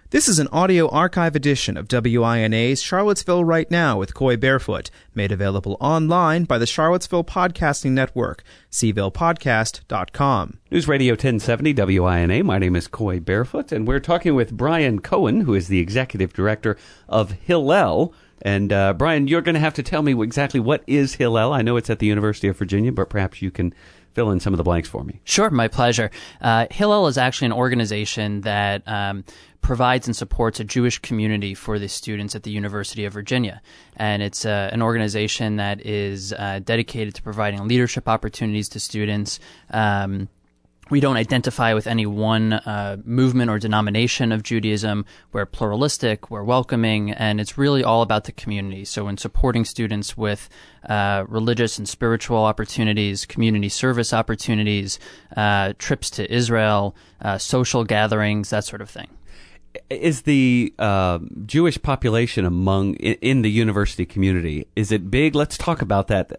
This is an audio archive edition of WINA's Charlottesville Right Now with Coy Barefoot, made available online by the Charlottesville Podcasting Network, cvillePodcast.com. News Radio 1070 WINA. My name is Coy Barefoot, and we're talking with Brian Cohen, who is the executive director of Hillel. And Brian, you're going to have to tell me exactly what is Hillel. I know it's at the University of Virginia, but perhaps you can fill in some of the blanks for me. Sure, my pleasure. Hillel is actually an organization that provides and supports a Jewish community for the students at the University of Virginia. And it's an organization that is dedicated to providing leadership opportunities to students. We don't identify with any one movement or denomination of Judaism. We're pluralistic, we're welcoming, and it's really all about the community. So in supporting students with religious and spiritual opportunities, community service opportunities, trips to Israel, social gatherings, that sort of thing. Is the Jewish population in the university community, is it big? Let's talk about that,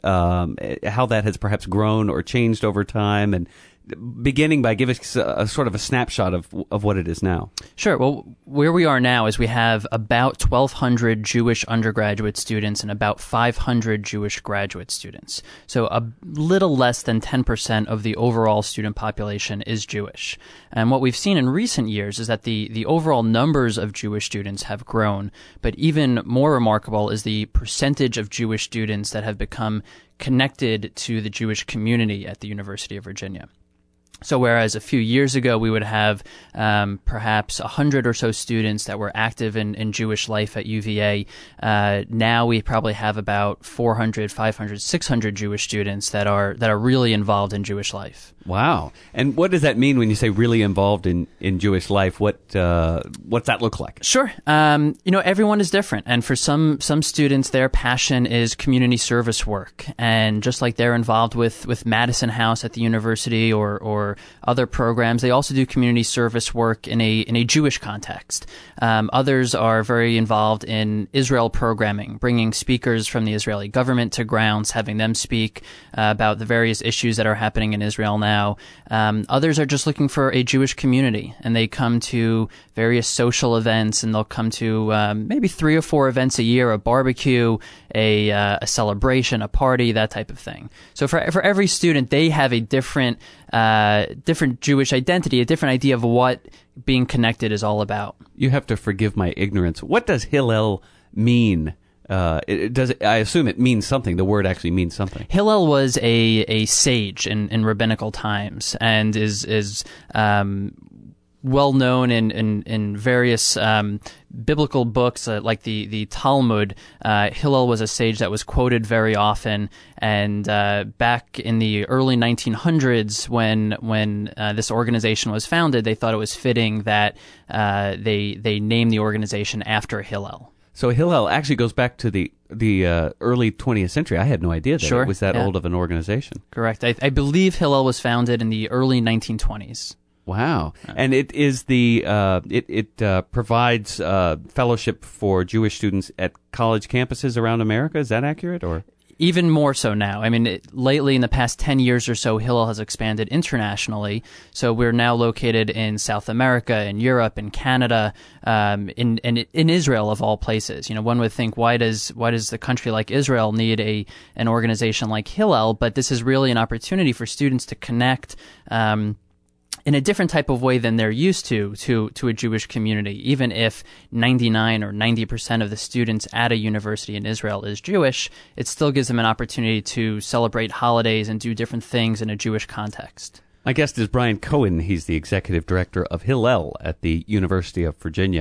how that has perhaps grown or changed over time, and beginning by giving us a sort of a snapshot of what it is now. Sure. Well, where we are now is we have about 1,200 Jewish undergraduate students and about 500 Jewish graduate students. So a little less than 10% of the overall student population is Jewish. And what we've seen in recent years is that the overall numbers of Jewish students have grown, but even more remarkable is the percentage of Jewish students that have become connected to the Jewish community at the University of Virginia. So whereas a few years ago we would have perhaps 100 or so students that were active in Jewish life at UVA, now we probably have about 400, 500, 600 Jewish students that are really involved in Jewish life. Wow. And what does that mean when you say really involved in Jewish life? What's that look like? Sure. Everyone is different. And for some students, their passion is community service work. And just like they're involved with Madison House at the university or other programs, they also do community service work in a Jewish context. Others are very involved in Israel programming, bringing speakers from the Israeli government to grounds, having them speak about the various issues that are happening in Israel now. Others are just looking for a Jewish community, and they come to various social events, and they'll come to maybe 3 or 4 events a year, a barbecue, a celebration, a party, that type of thing. So for every student, they have a different Jewish identity, a different idea of what being connected is all about. You have to forgive my ignorance. What does Hillel mean? I assume it means something. The word actually means something. Hillel was a sage in rabbinical times, and is well known in various biblical books like the Talmud. Hillel was a sage that was quoted very often, and back in the early 1900s, when this organization was founded, they thought it was fitting that they name the organization after Hillel. So Hillel actually goes back to the early 20th century. I had no idea that it was that old of an organization. Correct. I believe Hillel was founded in the early 1920s. Wow. And it is it provides fellowship for Jewish students at college campuses around America. Is that accurate, or? Even more so now. I mean, lately, in the past 10 years or so, Hillel has expanded internationally. So we're now located in South America, in Europe, in Canada, in Israel, of all places. You know, one would think, why does the country like Israel need an organization like Hillel? But this is really an opportunity for students to connect in a different type of way than they're used to a Jewish community. Even if 99 or 90% of the students at a university in Israel is Jewish, it still gives them an opportunity to celebrate holidays and do different things in a Jewish context. My guest is Brian Cohen. He's the executive director of Hillel at the University of Virginia.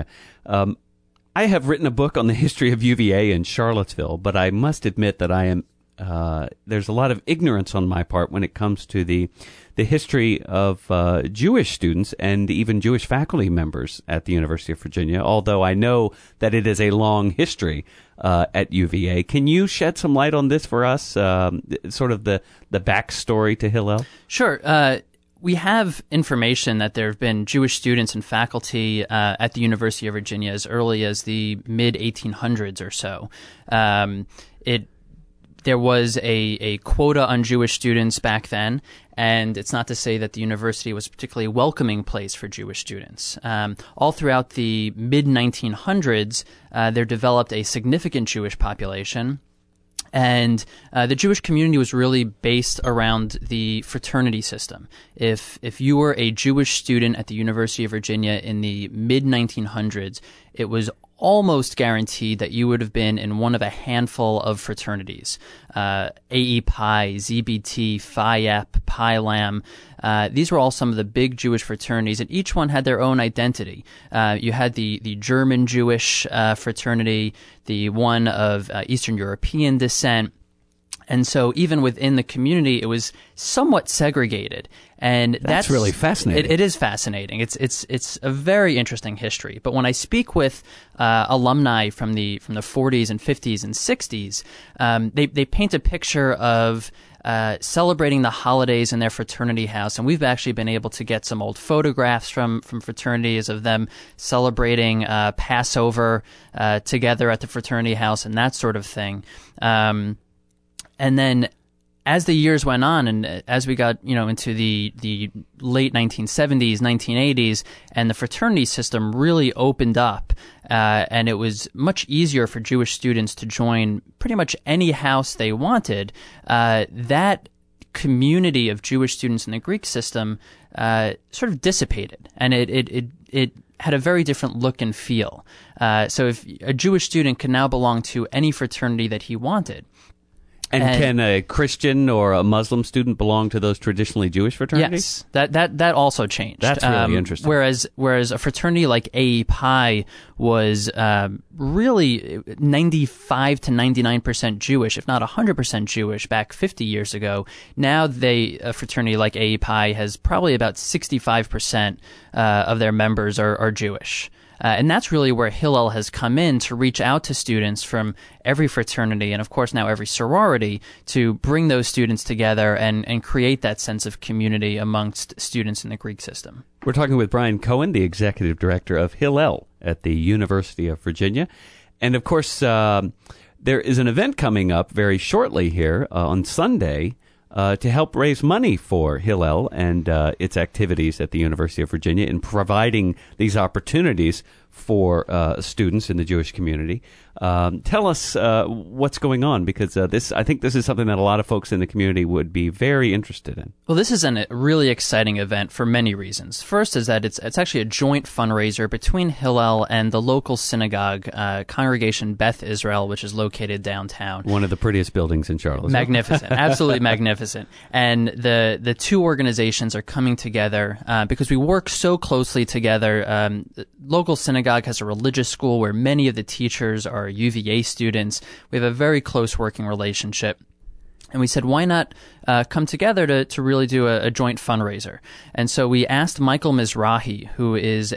I have written a book on the history of UVA in Charlottesville, but I must admit that I am there's a lot of ignorance on my part when it comes to the history of Jewish students and even Jewish faculty members at the University of Virginia, although I know that it is a long history at UVA. Can you shed some light on this for us, sort of the backstory to Hillel? Sure. We have information that there have been Jewish students and faculty at the University of Virginia as early as the mid-1800s or so. There was a quota on Jewish students back then, and it's not to say that the university was a particularly welcoming place for Jewish students. All throughout the mid-1900s, there developed a significant Jewish population, and the Jewish community was really based around the fraternity system. If you were a Jewish student at the University of Virginia in the mid-1900s, it was almost guaranteed that you would have been in one of a handful of fraternities. AE Pi, ZBT, Phi Ep, Pi Lam. These were all some of the big Jewish fraternities, and each one had their own identity. You had the German Jewish fraternity, the one of Eastern European descent. And so even within the community, it was somewhat segregated. And that's really fascinating. It is fascinating. It's a very interesting history. But when I speak with alumni from the 40s and 50s and 60s, they paint a picture of celebrating the holidays in their fraternity house. And we've actually been able to get some old photographs from fraternities of them celebrating Passover together at the fraternity house and that sort of thing. And then as the years went on and as we got, into the late 1970s, 1980s, and the fraternity system really opened up, and it was much easier for Jewish students to join pretty much any house they wanted, that community of Jewish students in the Greek system sort of dissipated, and it had a very different look and feel. So if a Jewish student could now belong to any fraternity that he wanted. And can a Christian or a Muslim student belong to those traditionally Jewish fraternities? Yes, that also changed. That's really interesting. Whereas a fraternity like AE Pi was really 95 to 99% Jewish, if not 100% Jewish, back 50 years ago. Now a fraternity like AE Pi has probably about 65% of their members are Jewish. And that's really where Hillel has come in to reach out to students from every fraternity and, of course, now every sorority to bring those students together and create that sense of community amongst students in the Greek system. We're talking with Brian Cohen, the executive director of Hillel at the University of Virginia. And, of course, there is an event coming up very shortly here on Sunday to help raise money for Hillel and its activities at the University of Virginia in providing these opportunities for students in the Jewish community. Tell us what's going on, because I think this is something that a lot of folks in the community would be very interested in. Well, this is a really exciting event for many reasons. First is that it's actually a joint fundraiser between Hillel and the local synagogue, Congregation Beth Israel, which is located downtown. One of the prettiest buildings in Charlottesville. Magnificent, absolutely magnificent. And the two organizations are coming together because we work so closely together. The local synagogue has a religious school where many of the teachers are UVA students. We have a very close working relationship. And we said, why not come together to really do a joint fundraiser? And so we asked Michael Mizrahi, who is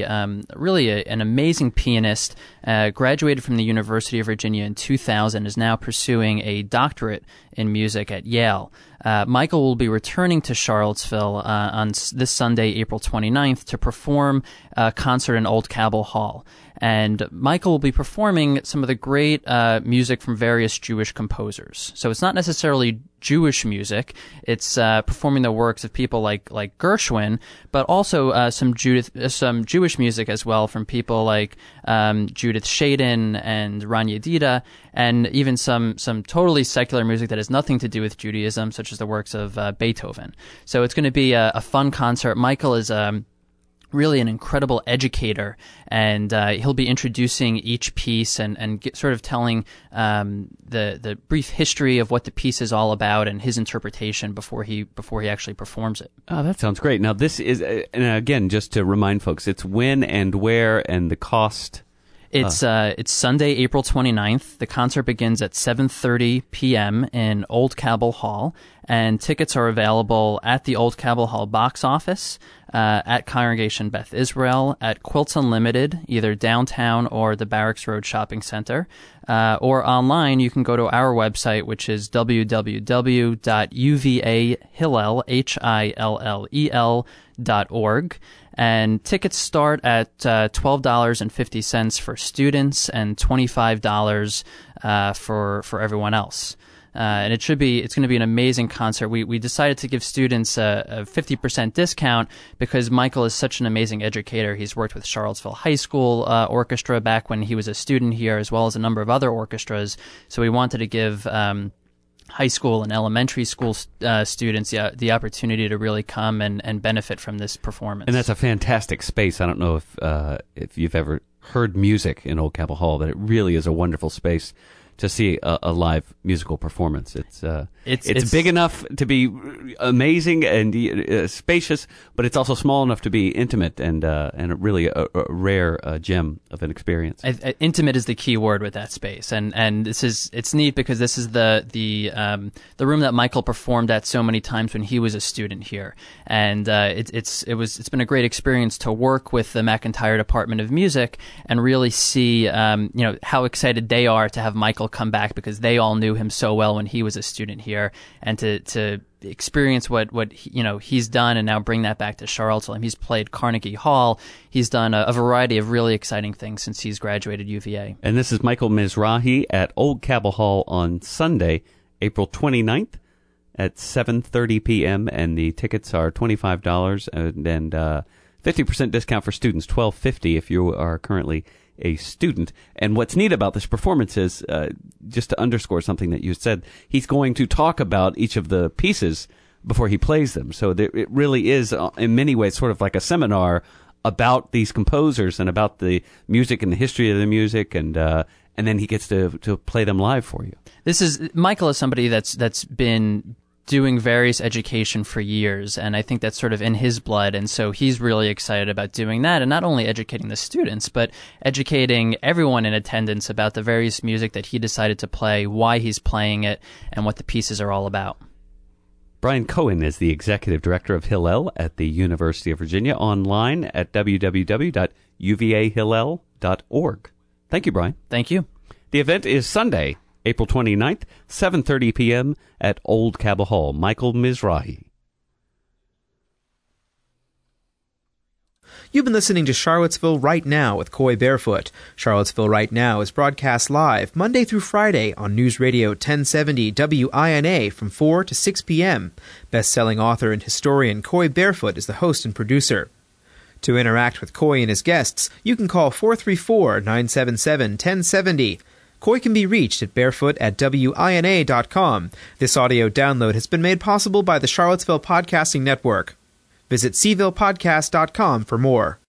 really an amazing pianist, graduated from the University of Virginia in 2000, is now pursuing a doctorate in music at Yale. Michael will be returning to Charlottesville on this Sunday, April 29th, to perform a concert in Old Cabell Hall. And Michael will be performing some of the great music from various Jewish composers. So it's not necessarily Jewish music. It's performing the works of people like Gershwin, but also some Jewish music as well from people like Judith Shadin and Ran Yedida, and even some totally secular music that has nothing to do with Judaism, such as the works of Beethoven. So it's going to be a fun concert. Michael is really an incredible educator, and he'll be introducing each piece and sort of telling the brief history of what the piece is all about and his interpretation before he actually performs it. Oh, that sounds great. Now, this is, and again, just to remind folks, it's when and where and the cost. It's Sunday, April 29th. The concert begins at 7:30 p.m. in Old Cabell Hall, and tickets are available at the Old Cabell Hall box office, at Congregation Beth Israel, at Quilts Unlimited, either downtown or the Barracks Road Shopping Center, or online. You can go to our website, which is www.uvahillel.org. And tickets start at $12.50 for students and $25 for everyone else. and it's going to be an amazing concert. We decided to give students a 50% discount because Michael is such an amazing educator. He's worked with Charlottesville High School Orchestra back when he was a student here, as well as a number of other orchestras. So we wanted to give high school and elementary school students the opportunity to really come and benefit from this performance. And that's a fantastic space. I don't know if you've ever heard music in Old Cabell Hall, but it really is a wonderful space to see a live musical performance. It's big enough to be amazing and spacious, but it's also small enough to be intimate and really a rare gem of an experience. Intimate is the key word with that space, and it's neat because this is the room that Michael performed at so many times when he was a student here, and it's been a great experience to work with the McIntyre Department of Music and really see how excited they are to have Michael come back, because they all knew him so well when he was a student here, and to experience what he's done and now bring that back to Charlottesville. He's played Carnegie Hall. He's done a variety of really exciting things since he's graduated UVA. And this is Michael Mizrahi at Old Cabell Hall on Sunday, April 29th at 7:30 p.m. and the tickets are $25 and 50% discount for students, $12.50 if you are currently a student. And what's neat about this performance is, just to underscore something that you said, he's going to talk about each of the pieces before he plays them. So it really is, in many ways, sort of like a seminar about these composers and about the music and the history of the music, and then he gets to play them live for you. Michael is somebody that's been doing various education for years, and I think that's sort of in his blood, and so he's really excited about doing that, and not only educating the students, but educating everyone in attendance about the various music that he decided to play, why he's playing it, and what the pieces are all about. Brian Cohen is the Executive Director of Hillel at the University of Virginia, online at www.uvahillel.org. Thank you, Brian. Thank you. The event is Sunday, April 29th, 7:30 p.m. at Old Cabell Hall. Michael Mizrahi. You've been listening to Charlottesville Right Now with Coy Barefoot. Charlottesville Right Now is broadcast live Monday through Friday on News Radio 1070 WINA from 4 to 6 p.m. Best-selling author and historian Coy Barefoot is the host and producer. To interact with Coy and his guests, you can call 434-977-1070. Coy can be reached at barefoot@wina.com. This audio download has been made possible by the Charlottesville Podcasting Network. Visit cvillepodcast.com for more.